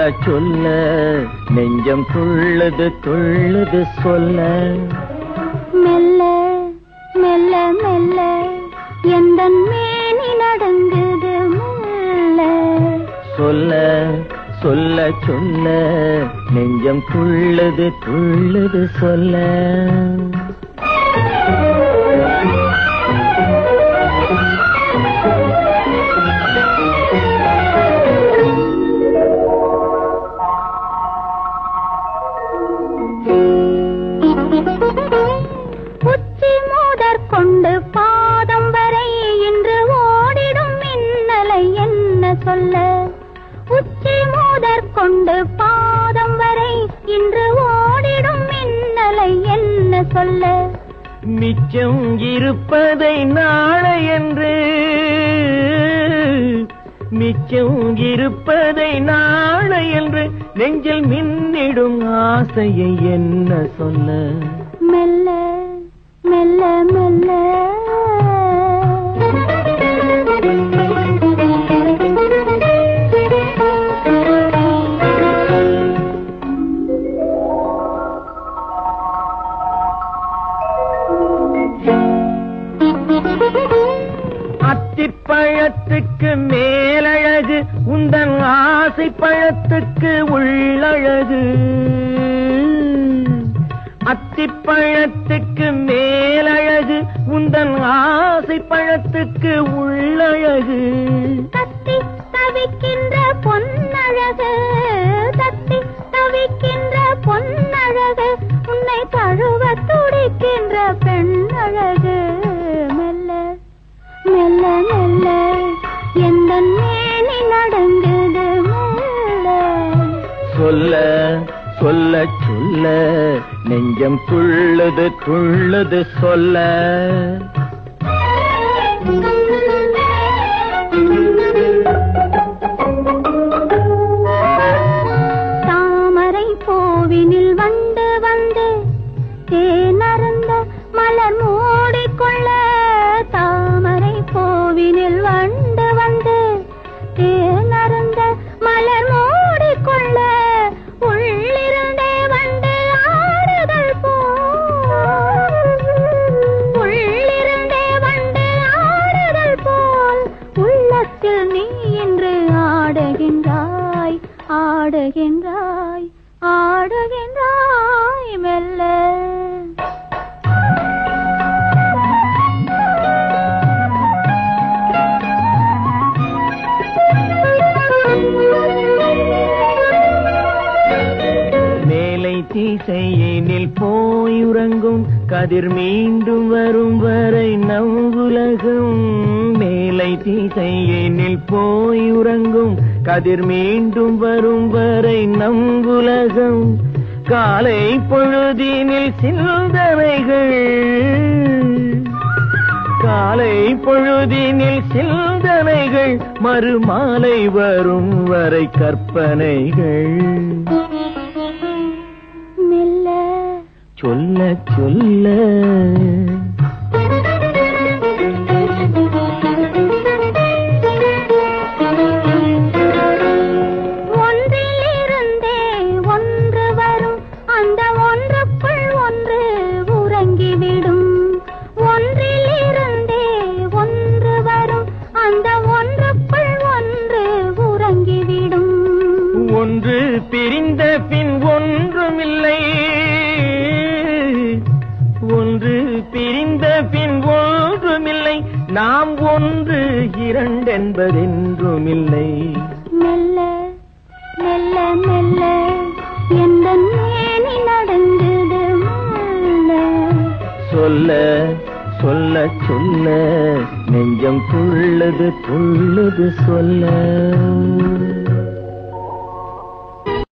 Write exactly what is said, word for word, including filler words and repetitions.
சொல்ல நெஞ்சம் துள்ளுது துள்ளுது சொல்ல. மெல்ல மெல்ல மெல்ல எந்தன் மேனி நடங்குது மெல்ல. சொல்ல சொல்ல சொல்ல நெஞ்சம் துள்ளுது துள்ளுது சொல்ல. உச்சி மூதற் கொண்டு பாதம் வரை இன்று ஓடிடும் மின்னலை என்ன சொல்ல. உச்சி மூதற் கொண்டு பாதம் வரை இன்று ஓடிடும் மின்னலை என்ன சொல்ல. மிச்சம் இருப்பதை நாளை என்று மிச்சம் இருப்பதை நாளை என்று நெஞ்சில் மின்னிடும் ஆசையை என்ன சொல்ல. மெல்ல மெல்ல மெல்ல அத்திப்பழத்துக்கு மேலழகு உந்தன் ஆசை பழத்துக்கு உள்ளழகு. அத்திப்பழத்துக்கு மேலழகு உந்தன் ஆசை பழத்துக்கு உள்ளழகு. தத்தி தவிக்கின்ற பொன்னழகு தத்தி தவிக்கின்ற பொன்னழகு உன்னை தழுவ துடிக்கின்ற பெண்ணழகு. மெல்ல மெல்ல மெல்ல எந்தன் மேனி நடங்குது மெல்ல. சொல்ல சொல்ல சொல்ல நெஞ்சம் துள்ளுது துள்ளுது சொல்ல. தாமரை பூவினில் வண்டு வந்து தேனருந்த மலர் மூடிக்கொள்ள. தாமரை பூவினில் வண்டு வந்து தேனருந்த மலர் மூடிக்கொள்ள. உள்ளிருந்தே வண்டு ஆடுதல் போல் உள்ளிருந்தே வண்டு ஆடுதல் போல் உள்ளத்தில் நீ இன்று ஆடுகின்றாய் ஆடுகின்றாய் ஆடுகின்றாய் மெல்ல. திசையினில் போயுறங்கும் கதிர் மீண்டும் வரும் வரை நவ்வுலகம். மேலை திசையினில் போயுறங்கும் கதிர் மீண்டும் வரும் வரை நவ்வுலகம். காலை பொழுதினில் சிந்தனைகள் காலை பொழுதினில் சிந்தனைகள் மறுமாலை வரும் வரை கற்பனைகள். சொல்ல சொல்ல ஒன்றிலிருந்தே ஒன்று வரும் அந்த ஒன்றுக்குள் ஒன்று உறங்கிவிடும். ஒன்றிலிருந்தே ஒன்று வரும் அந்த ஒன்றுக்குள் ஒன்று உறங்கிவிடும். ஒன்று பிரிந்த பின் ஒன்றுமில்லை. ஒன்று பிரிந்த பின் ஒன்றுமில்லை. நாம் ஒன்று இரண்டென்பதென்றுமில்லை. மெல்ல மெல்ல மெல்ல எந்தன் மேனி நடங்குது மெல்ல. சொல்ல சொல்ல சொல்ல நெஞ்சம் துள்ளுது துள்ளுது சொல்ல.